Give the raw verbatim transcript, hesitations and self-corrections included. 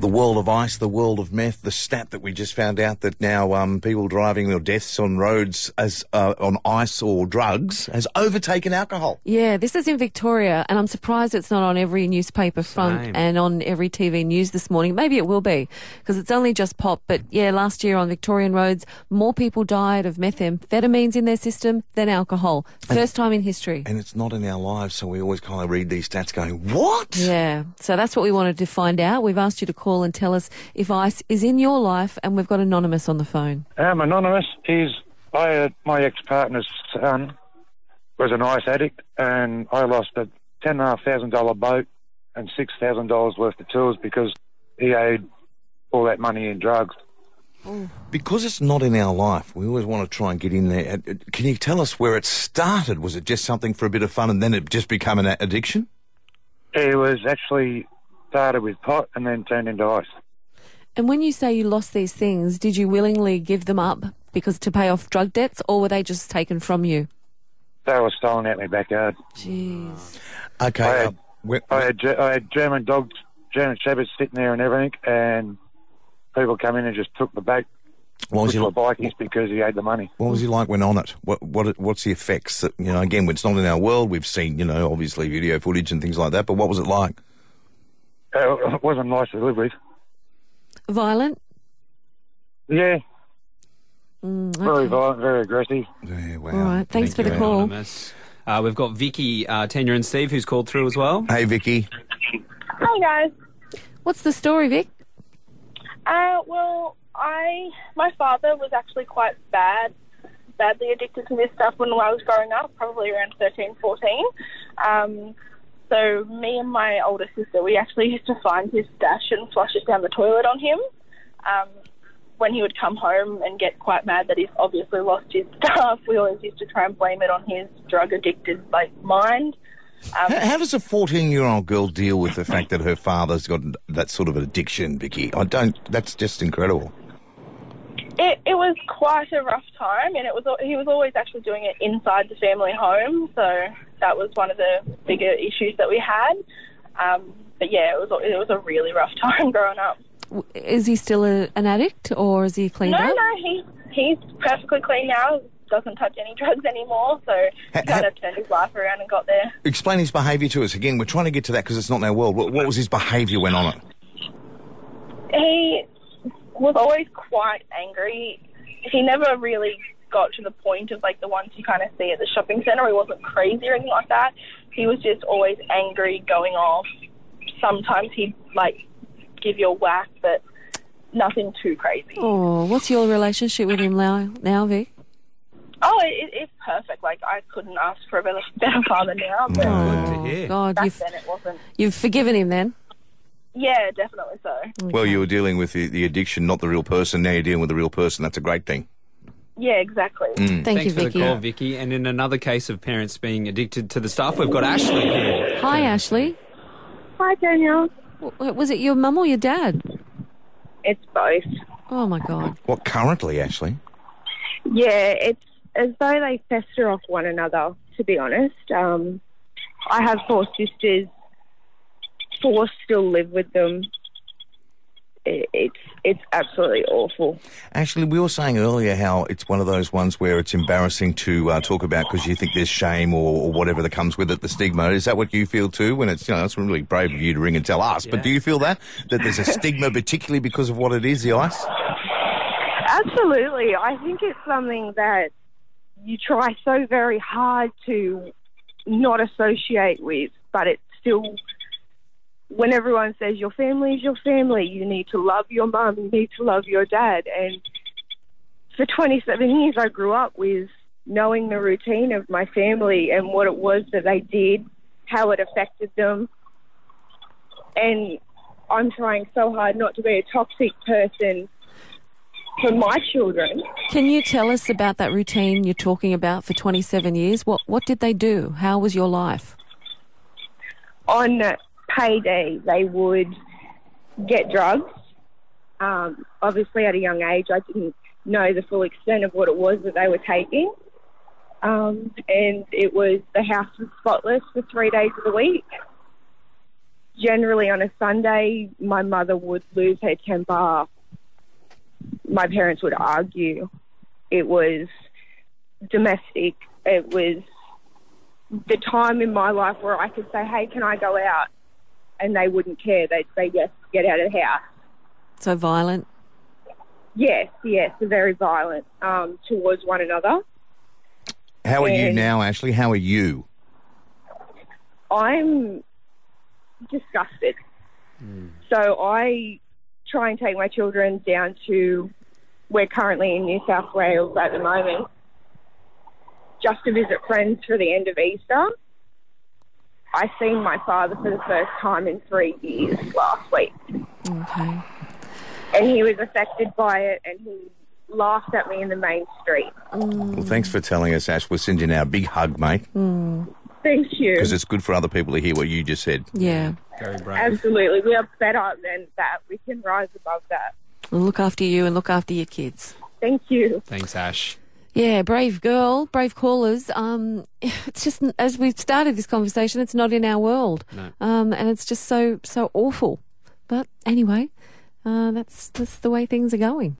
the world of ice, the world of meth, the stat that we just found out that now um, people driving or deaths on roads as uh, on ice or drugs has overtaken alcohol. Yeah, this is in Victoria, and I'm surprised it's not on every newspaper front Same. and on every T V news this morning. Maybe it will be, because it's only just popped. But yeah, last year on Victorian roads, more people died of methamphetamines in their system than alcohol. First time in history. And it's not in our lives, so we always kind of read these stats going, what? Yeah, so that's what we wanted to find out. We've asked you to call and tell us if ice is in your life, and we've got Anonymous on the phone. Um, Anonymous is, I, uh, my ex-partner's son was an ice addict, and I lost a ten thousand five hundred dollars boat and six thousand dollars worth of tools because he owed all that money in drugs. Because it's not in our life, we always want to try and get in there. Can you tell us where it started? Was it just something for a bit of fun and then it just became an addiction? It was actually started with pot and then turned into ice. And when you say you lost these things, did you willingly give them up because to pay off drug debts, or were they just taken from you? They were stolen out my backyard. Jeez. Okay. I had, uh, where, I had, Ge- I had German dogs, German shepherds sitting there and everything, and people come in and just took the boat, what was which he were like? bikies because he owed the money. What was he like when on it? What what what's the effects? That, you know, again, it's not in our world. We've seen, you know, obviously video footage and things like that. But what was it like? Uh, it wasn't nice to live with. Violent? Yeah, Mm, very okay. violent, very aggressive. Yeah, wow. All right, thanks Thank for the you, call. Anonymous. Uh, we've got Vicky, uh, Tanya and Steve, who's called through as well. Hey, Vicky. Hi guys. What's the story, Vic? Uh, well, I my father was actually quite bad, badly addicted to this stuff when I was growing up, probably around thirteen, fourteen. Um, so me and my older sister, we actually used to find his stash and flush it down the toilet on him. Um, when he would come home and get quite mad that he's obviously lost his stuff, we always used to try and blame it on his drug-addicted, like, mind. Um, How, how does a fourteen-year-old girl deal with the fact that her father's got that sort of addiction, Vicky? I don't. That's just incredible. It, it was quite a rough time, and it was he was always actually doing it inside the family home, so that was one of the bigger issues that we had. Um, but yeah, it was it was a really rough time growing up. Is he still a, an addict, or is he cleaned No, up? no, he he's perfectly clean now. Doesn't touch any drugs anymore, so he Ha- kind ha- of turned his life around and got there. Explain his behaviour to us again. We're trying to get to that because it's not in our world. What, what was his behaviour when on it? He was always quite angry. He never really got to the point of like the ones you kind of see at the shopping centre. He wasn't crazy or anything like that. He was just always angry, going off. Sometimes he'd like give you a whack, but nothing too crazy. Oh, what's your relationship with him now, now Vic? Oh, it, it's perfect. Like, I couldn't ask for a better, better father now. But Good to hear. God, back you've, then it wasn't. you've forgiven him then? Yeah, definitely so. Well, you were dealing with the, the addiction, not the real person. Now you're dealing with the real person. That's a great thing. Yeah, exactly. Thank Thanks you, for Vicky. the call, Vicky. And in another case of parents being addicted to the stuff, we've got Ashley here. Hi, Ashley. Hi, Danielle. W- Was it your mum or your dad? It's both. Oh, my God. What currently, Ashley? Yeah, it's as though they fester off one another, to be honest. Um, I have four sisters. Four still live with them. It, it's it's absolutely awful. Actually, we were saying earlier how it's one of those ones where it's embarrassing to uh, talk about because you think there's shame or, or whatever that comes with it, the stigma. Is that what you feel too? When it's, you know, it's really brave of you to ring and tell us. Yeah. But do you feel that? That there's a stigma, particularly because of what it is, the ice? Absolutely. I think it's something that you try so very hard to not associate with, but it's still, when everyone says your family is your family, you need to love your mum, you need to love your dad. And for twenty-seven years I grew up with knowing the routine of my family and what it was that they did, how it affected them. And I'm trying so hard not to be a toxic person for my children. Can you tell us about that routine you're talking about for twenty-seven years? What what did they do? How was your life? On payday, they would get drugs. Um, obviously, at a young age, I didn't know the full extent of what it was that they were taking. Um, and it was the house was spotless for three days of the week. generally on a Sunday, my mother would lose her temper. My parents would argue. It was domestic. It was the time in my life where I could say, hey, can I go out? And they wouldn't care. They'd say, yes, get out of the house. So violent? Yes, yes, very violent um, towards one another. How are you And now, Ashley? How are you? I'm disgusted. So I try and take my children down to, we're currently in New South Wales at the moment, just to visit friends for the end of Easter. I seen my father for the first time in three years last week. Okay. And he was affected by it, and he laughed at me in the main street. Well, thanks for telling us, Ash. We'll send you now a big hug, mate, Thank you. because it's good for other people to hear what you just said. Yeah. Very brave. Absolutely. We are better than that. We can rise above that. Well, look after you and look after your kids. Thank you. Thanks, Ash. Yeah, brave girl, brave callers. Um, it's just, as we've started this conversation, it's not in our world. No. Um, and it's just so, so awful. But anyway, uh, that's, that's the way things are going.